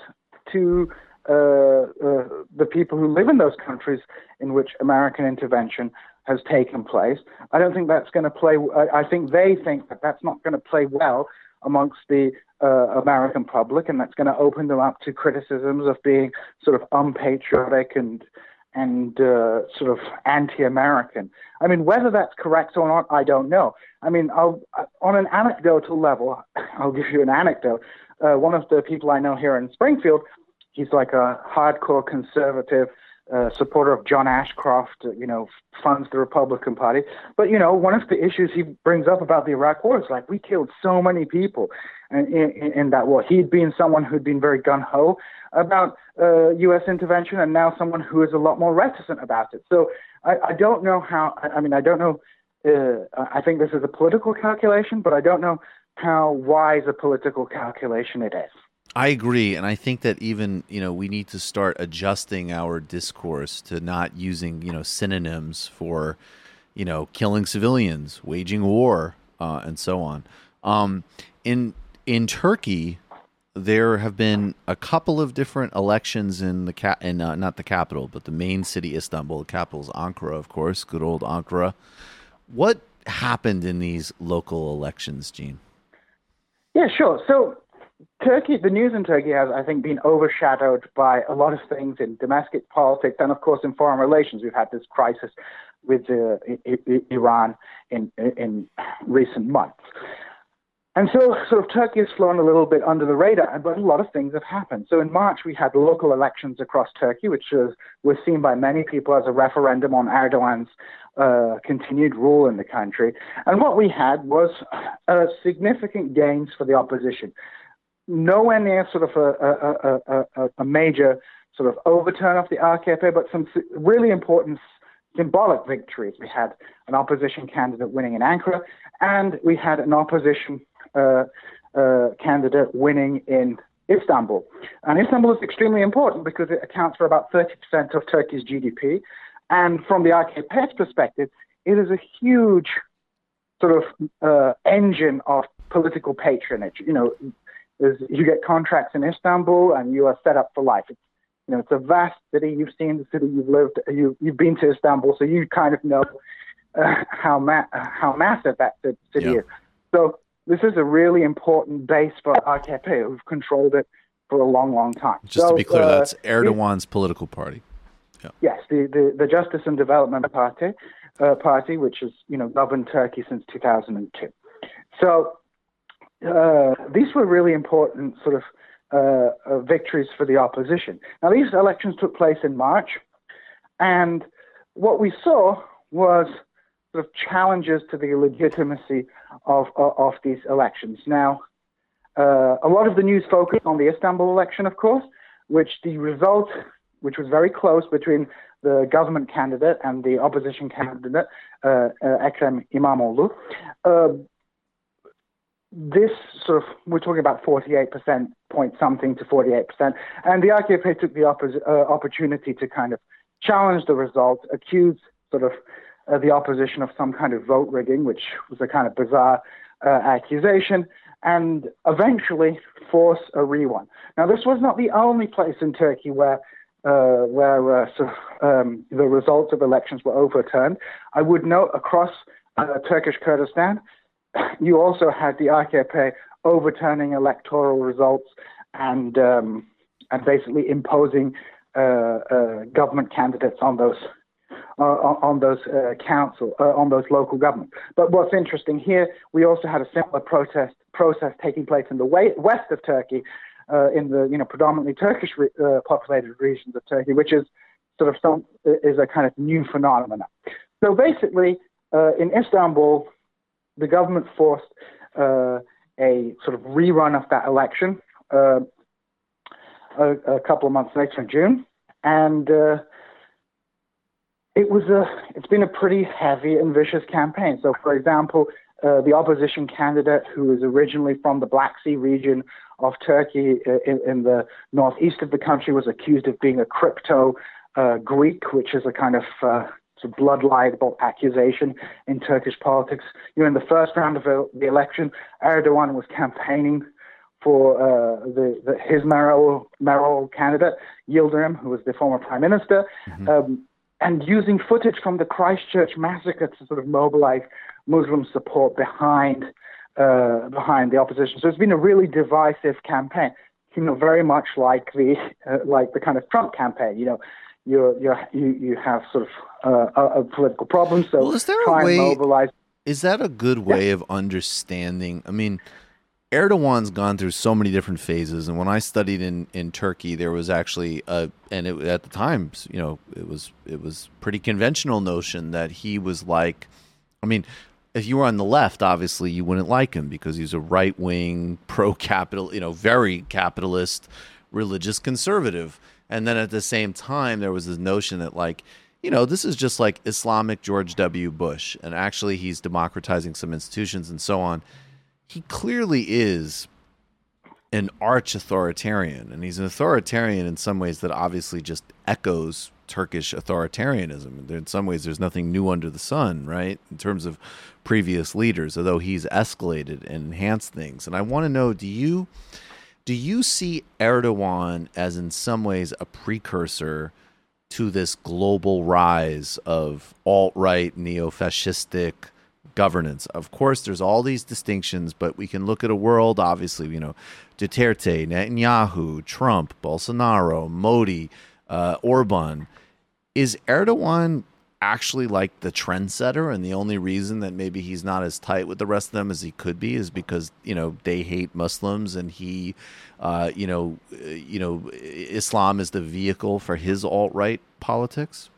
to uh, uh, the people who live in those countries in which American intervention has taken place. I don't think that's going to play. I, I think they think that that's not going to play well amongst the uh, American public, and that's going to open them up to criticisms of being sort of unpatriotic and and uh, sort of anti-American. I mean, whether that's correct or not, I don't know. I mean, I'll, on an anecdotal level, I'll give you an anecdote. Uh, one of the people I know here in Springfield, he's like a hardcore conservative uh, supporter of John Ashcroft, uh, you know, funds the Republican Party. But, you know, one of the issues he brings up about the Iraq War is like, we killed so many people in, in, in that war. He'd been someone who'd been very gung-ho about uh, U S intervention, and now someone who is a lot more reticent about it. So I, I don't know how, I, I mean, I don't know, uh, I think this is a political calculation, but I don't know how wise a political calculation it is. I agree, and I think that even, you know, we need to start adjusting our discourse to not using, you know, synonyms for, you know, killing civilians, waging war, uh, and so on. Um, in in Turkey, there have been a couple of different elections in the ca- in uh, not the capital, but the main city, Istanbul. The capital is Ankara, of course, good old Ankara. What happened in these local elections, Gene? Yeah, sure. So Turkey, the news in Turkey has, I think, been overshadowed by a lot of things in domestic politics and, of course, in foreign relations. We've had this crisis with uh, I- I- Iran in in recent months. And so sort of Turkey has flown a little bit under the radar, but a lot of things have happened. So in March, we had local elections across Turkey, which was, was seen by many people as a referendum on Erdogan's uh, continued rule in the country. And what we had was uh, significant gains for the opposition. Nowhere near sort of a, a, a, a, a major sort of overturn of the A K P, but some really important symbolic victories. We had an opposition candidate winning in Ankara, and we had an opposition uh, uh, candidate winning in Istanbul. And Istanbul is extremely important because it accounts for about thirty percent of Turkey's G D P. And from the A K P's perspective, it is a huge sort of uh, engine of political patronage. You know, you get contracts in Istanbul and you are set up for life. It's You know, it's a vast city. You've seen the city. You've lived. You you've been to Istanbul, so you kind of know uh, how ma- how massive that city Yeah. is. So this is a really important base for A K P, who've controlled it for a long, long time. Just so, to be clear, uh, that's Erdogan's political party. Yeah. Yes, the, the, the Justice and Development Party, uh, party, which has you know governed Turkey since two thousand two. So uh, these were really important sort of uh, uh, victories for the opposition. Now these elections took place in March, and what we saw was sort of challenges to the legitimacy of of, of these elections. Now, uh, a lot of the news focused on the Istanbul election, of course, which the result, which was very close between the government candidate and the opposition candidate, uh, uh, Ekrem İmamoğlu. Uh, this sort of, we're talking about forty-eight percent, point something to forty-eight percent, and the A K P took the oppos- uh, opportunity to kind of challenge the results, accuse sort of uh, the opposition of some kind of vote rigging, which was a kind of bizarre uh, accusation, and eventually force a rerun. Now, this was not the only place in Turkey where uh, where uh, so, um, the results of elections were overturned. I would note across uh, Turkish Kurdistan, you also had the A K P overturning electoral results and um, and basically imposing uh, uh, government candidates on those uh, on those uh, council uh, on those local governments. But what's interesting here, we also had a similar protest process taking place in the way, west of Turkey, uh, in the you know predominantly Turkish re- uh, populated regions of Turkey, which is sort of some is a kind of new phenomenon. So basically, uh, in Istanbul, the government forced uh, a sort of rerun of that election uh, a, a couple of months later in June, and uh, it was a. It's been a pretty heavy and vicious campaign. So, for example, uh, the opposition candidate, who is originally from the Black Sea region of Turkey uh, in, in the northeast of the country, was accused of being a crypto uh, Greek, which is a kind of uh, It's a blood libel accusation in Turkish politics. You know, in the first round of the election, Erdogan was campaigning for uh, the, the his mayoral, mayoral candidate, Yildirim, who was the former prime minister, mm-hmm. um, and using footage from the Christchurch massacre to sort of mobilize Muslim support behind uh, behind the opposition. So it's been a really divisive campaign. You know, very much like the uh, like the kind of Trump campaign. You know. You're, you're, you you have sort of uh, a, a political problem, so well, is there try a way, and mobilize. Is that a good way yeah. of understanding? I mean, Erdogan's gone through so many different phases, and when I studied in, in Turkey, there was actually a, and it, at the time, you know, it was it was pretty conventional notion that he was like, I mean, if you were on the left, obviously you wouldn't like him because he's a right wing, pro capital, you know, very capitalist, religious conservative. And then at the same time, there was this notion that, like, you know, this is just like Islamic George W. Bush, and actually he's democratizing some institutions and so on. He clearly is an arch authoritarian, and he's an authoritarian in some ways that obviously just echoes Turkish authoritarianism. In some ways, there's nothing new under the sun, right, in terms of previous leaders, although he's escalated and enhanced things. And I want to know, do you... Do you see Erdogan as in some ways a precursor to this global rise of alt-right, neo-fascistic governance? Of course, there's all these distinctions, but we can look at a world, obviously, you know, Duterte, Netanyahu, Trump, Bolsonaro, Modi, uh, Orban. Is Erdogan actually like the trendsetter, and the only reason that maybe he's not as tight with the rest of them as he could be is because, you know, they hate Muslims and he, uh, you know, uh, you know, Islam is the vehicle for his alt-right politics?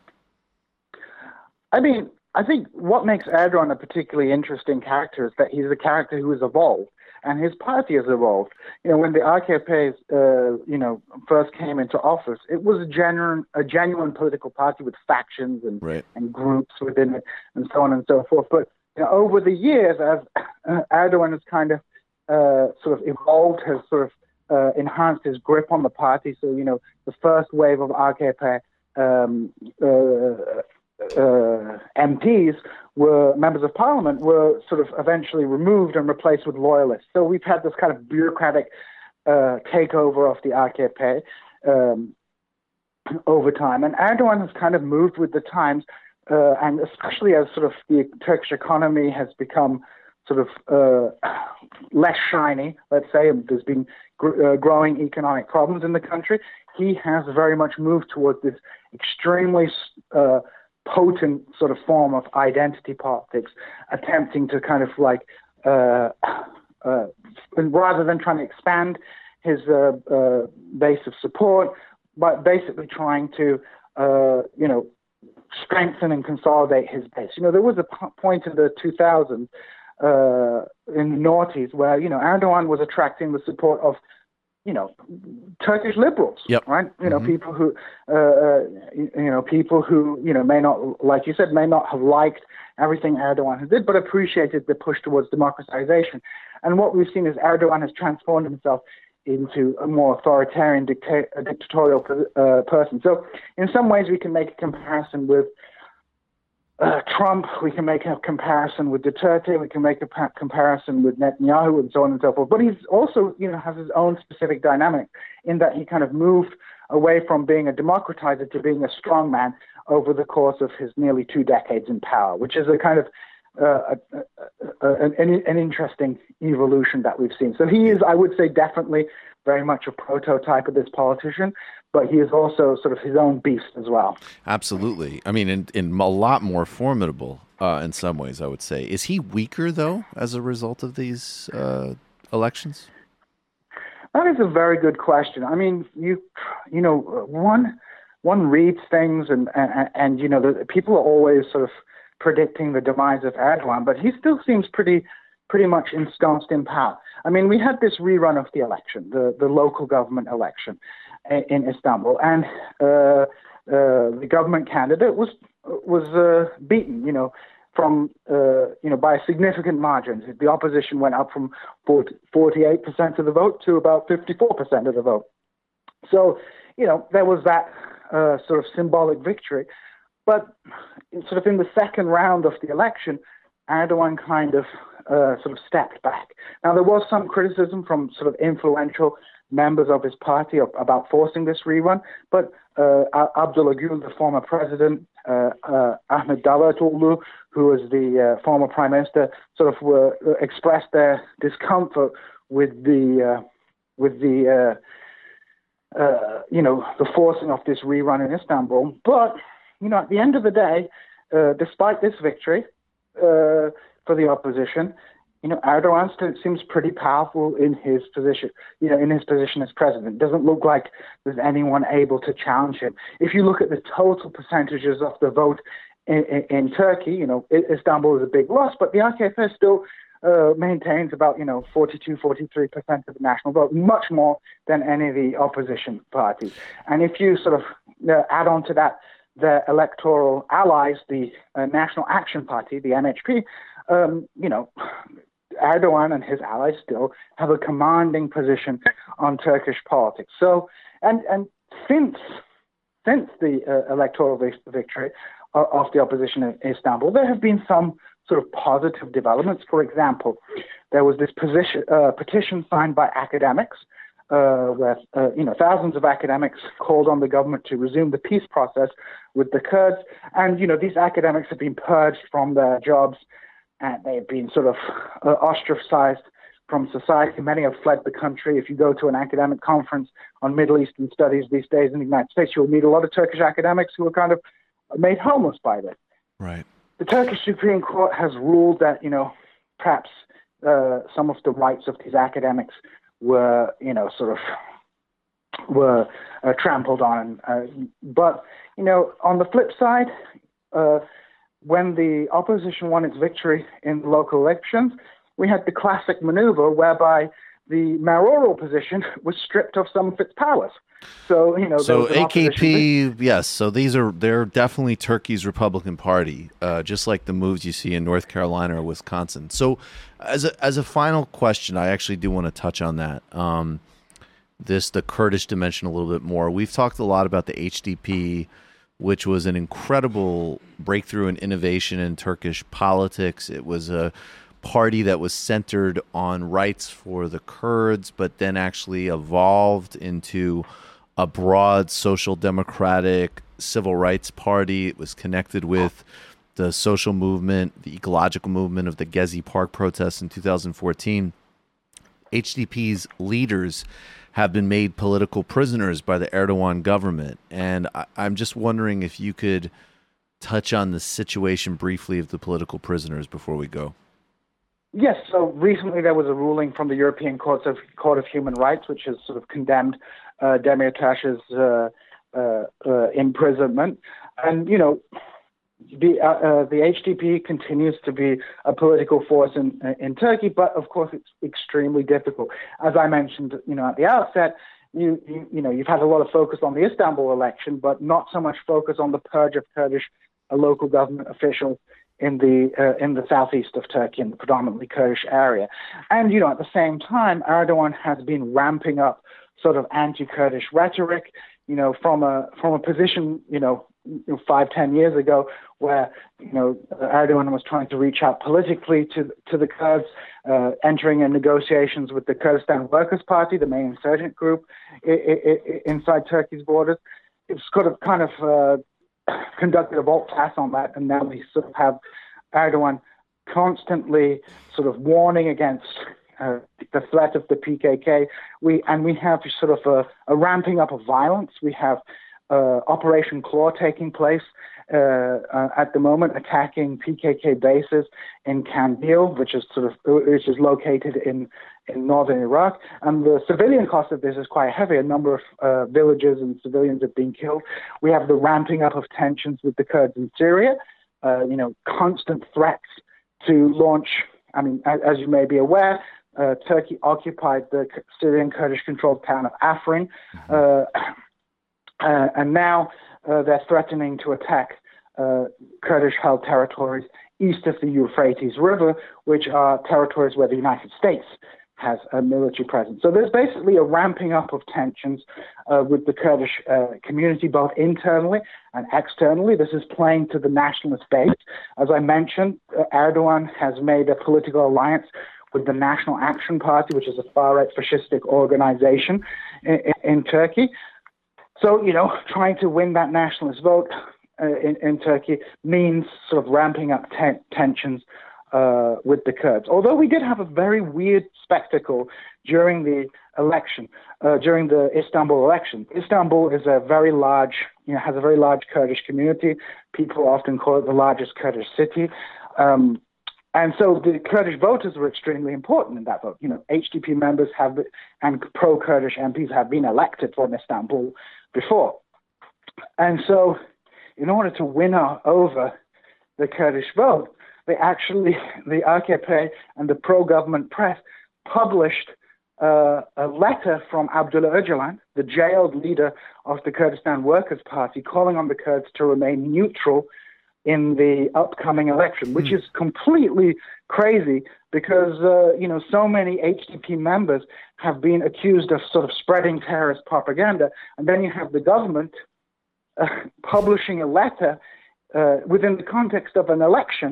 I mean, I think what makes Erdogan a particularly interesting character is that he's a character who has evolved, and his party has evolved. You know, when the A K P, uh, you know, first came into office, it was a genuine, a genuine political party with factions and right. and groups within it, and so on and so forth. But you know, over the years, as uh, Erdogan has kind of uh, sort of evolved, has sort of uh, enhanced his grip on the party. So you know, the first wave of A K P um, uh, uh, M Ps were members of parliament were sort of eventually removed and replaced with loyalists. So we've had this kind of bureaucratic uh, takeover of the A K P. Um, over time. And Erdogan has kind of moved with the times, uh, and especially as sort of the Turkish economy has become sort of uh, less shiny, let's say, and there's been gr- uh, growing economic problems in the country, he has very much moved towards this extremely uh, potent sort of form of identity politics, attempting to kind of like, uh, uh, rather than trying to expand his uh, uh, base of support, but basically trying to, uh, you know, strengthen and consolidate his base. You know, there was a p- point in the two thousands, uh, in the noughties where, you know, Erdogan was attracting the support of, you know, Turkish liberals, yep. right? You know, mm-hmm. people who, uh, uh, you, you know, people who, you know, may not, like you said, may not have liked everything Erdogan has did, but appreciated the push towards democratization. And what we've seen is Erdogan has transformed himself into a more authoritarian, dicta- a dictatorial uh, person. So in some ways we can make a comparison with uh, Trump, we can make a comparison with Duterte, we can make a pa- comparison with Netanyahu and so on and so forth. But he's also, you know, has his own specific dynamic in that he kind of moved away from being a democratizer to being a strongman over the course of his nearly two decades in power, which is a kind of Uh, a, a, a, an, an interesting evolution that we've seen. So he is, I would say, definitely very much a prototype of this politician, but he is also sort of his own beast as well. Absolutely. I mean, in, in a lot more formidable uh, in some ways, I would say. Is he weaker, though, as a result of these uh, elections? That is a very good question. I mean, you you know, one one reads things and, and, and you know, the, people are always sort of predicting the demise of Erdogan, but he still seems pretty pretty much ensconced in power. I mean, we had this rerun of the election, the, the local government election in, in Istanbul, and uh, uh, the government candidate was was uh, beaten, you know, from uh, you know by a significant margin. The opposition went up from forty-eight percent of the vote to about fifty-four percent of the vote. So, you know, there was that uh, sort of symbolic victory. But sort of in the second round of the election, Erdogan kind of uh, sort of stepped back. Now, there was some criticism from sort of influential members of his party of, about forcing this rerun, but uh, Abdullah Gül, the former president, uh, uh, Ahmet Davutoglu, who was the uh, former prime minister, sort of were, uh, expressed their discomfort with the uh, with the uh, uh, you know the forcing of this rerun in Istanbul, but you know, at the end of the day, uh, despite this victory uh, for the opposition, you know, Erdogan still seems pretty powerful in his position, you know, in his position as president. It doesn't look like there's anyone able to challenge him. If you look at the total percentages of the vote in, in, in Turkey, you know, Istanbul is a big loss, but the A K P still uh, maintains about, you know, forty-two, forty-three percent of the national vote, much more than any of the opposition parties. And if you sort of uh, add on to that, the electoral allies, the uh, National Action Party, the N H P, um, you know, Erdogan and his allies still have a commanding position on Turkish politics. So, and and since since the uh, electoral victory of, of the opposition in Istanbul, there have been some sort of positive developments. For example, there was this position, uh, petition signed by academics, Uh, where uh, you know thousands of academics called on the government to resume the peace process with the Kurds, and you know these academics have been purged from their jobs, and they've been sort of uh, ostracized from society. Many have fled the country. If you go to an academic conference on Middle Eastern studies these days in the United States, you'll meet a lot of Turkish academics who are kind of made homeless by this. Right. The Turkish Supreme Court has ruled that you know perhaps uh, some of the rights of these academics were, you know, sort of were uh, trampled on. Uh, but, you know, on the flip side, uh, when the opposition won its victory in the local elections, we had the classic maneuver whereby the mayoral position was stripped of some of its powers. So, you know, so A K P, yes. So these are, they're definitely Turkey's Republican Party, uh, just like the moves you see in North Carolina or Wisconsin. So as a, as a final question, I actually do want to touch on that. Um, this, the Kurdish dimension a little bit more. We've talked a lot about the H D P, which was an incredible breakthrough and innovation in Turkish politics. It was a party that was centered on rights for the Kurds, but then actually evolved into a broad social democratic civil rights party. It was connected with the social movement, the ecological movement of the Gezi Park protests in two thousand fourteen. H D P's leaders have been made political prisoners by the Erdogan government. And I, I'm just wondering if you could touch on the situation briefly of the political prisoners before we go. Yes, so recently there was a ruling from the European Court of, Court of Human Rights, which has sort of condemned uh, Demirtaş's uh, uh, uh, imprisonment. And, you know, the uh, uh, the H D P continues to be a political force in in Turkey, but of course it's extremely difficult. As I mentioned, you know, at the outset, you you, you know, you've had a lot of focus on the Istanbul election, but not so much focus on the purge of Kurdish uh, local government officials in the uh, in the southeast of Turkey, in the predominantly Kurdish area. And, you know, at the same time, Erdogan has been ramping up sort of anti-Kurdish rhetoric, you know, from a from a position, you know, five, ten years ago, where, you know, Erdogan was trying to reach out politically to to the Kurds, uh, entering in negotiations with the Kurdistan Workers' Party, the main insurgent group I- I- inside Turkey's borders. It's sort of kind of uh, conducted a volte-face on that, and now we sort of have Erdogan constantly sort of warning against uh, the threat of the P K K. We and we have sort of a, a ramping up of violence. We have Uh, Operation Claw taking place uh, uh, at the moment, attacking P K K bases in Kandil, which is sort of which is located in, in northern Iraq. And the civilian cost of this is quite heavy. A number of uh, villages and civilians have been killed. We have the ramping up of tensions with the Kurds in Syria. Uh, you know, constant threats to launch. I mean, as, as you may be aware, uh, Turkey occupied the Syrian Kurdish-controlled town of Afrin. Uh, Uh, and now uh, they're threatening to attack uh, Kurdish-held territories east of the Euphrates River, which are territories where the United States has a military presence. So there's basically a ramping up of tensions uh, with the Kurdish uh, community, both internally and externally. This is playing to the nationalist base. As I mentioned, uh, Erdogan has made a political alliance with the National Action Party, which is a far-right fascistic organization in, in, in Turkey. So, you know, trying to win that nationalist vote uh, in, in Turkey means sort of ramping up ten- tensions uh, with the Kurds. Although we did have a very weird spectacle during the election, uh, during the Istanbul election. Istanbul is a very large, you know, has a very large Kurdish community. People often call it the largest Kurdish city. Um, And so the Kurdish voters were extremely important in that vote. You know, H D P members have and pro-Kurdish M Ps have been elected from Istanbul before. And so in order to win over the Kurdish vote, they actually, the A K P and the pro-government press published uh, a letter from Abdullah Öcalan, the jailed leader of the Kurdistan Workers' Party, calling on the Kurds to remain neutral in the upcoming election, which is completely crazy because, uh, you know, so many H D P members have been accused of sort of spreading terrorist propaganda. And then you have the government uh, publishing a letter uh, within the context of an election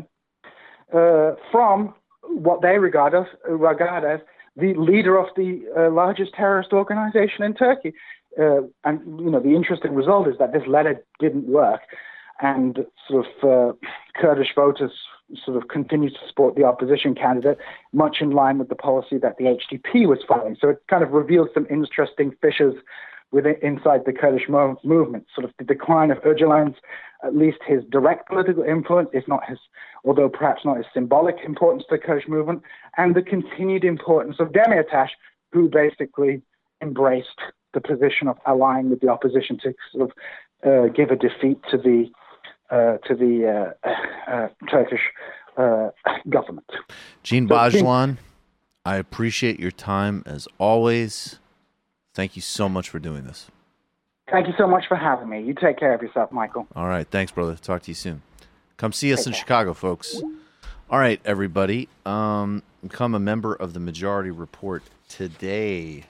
uh, from what they regard as, regard as the leader of the uh, largest terrorist organization in Turkey. Uh, and, you know, the interesting result is that this letter didn't work. And sort of uh, Kurdish voters sort of continue to support the opposition candidate, much in line with the policy that the H D P was following. So it kind of reveals some interesting fissures within inside the Kurdish mo- movement. Sort of the decline of Öcalan's, at least his direct political influence, if not his, although perhaps not his symbolic importance to the Kurdish movement, and the continued importance of Demirtaş, who basically embraced the position of allying with the opposition to sort of uh, give a defeat to the Uh, to the uh, uh, Turkish uh, government. Gene so, Bajlan, I appreciate your time as always. Thank you so much for doing this. Thank you so much for having me. You take care of yourself, Michael. All right. Thanks, brother. Talk to you soon. Come see us Take in care. Chicago, folks. All right, everybody. Um, become a member of the Majority Report today.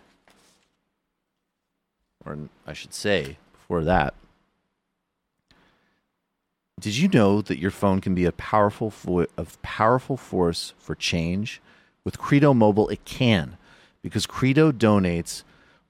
Or I should say, before that, did you know that your phone can be a powerful fo- a powerful force for change? With Credo Mobile, it can, because Credo donates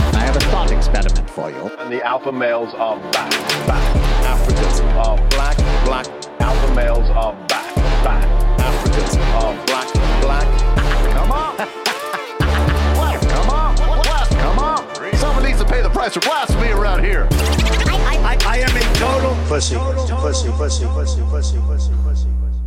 thought experiment for you. And the alpha males are back, back. Africans are black, black. Alpha males are back, back. Africans are black, black. Come on. Come on. Come on. Someone needs to pay the price for blasphemy around here. I, I, I am a total Pussy, pussy, pussy, pussy, pussy, pussy, pussy, pussy.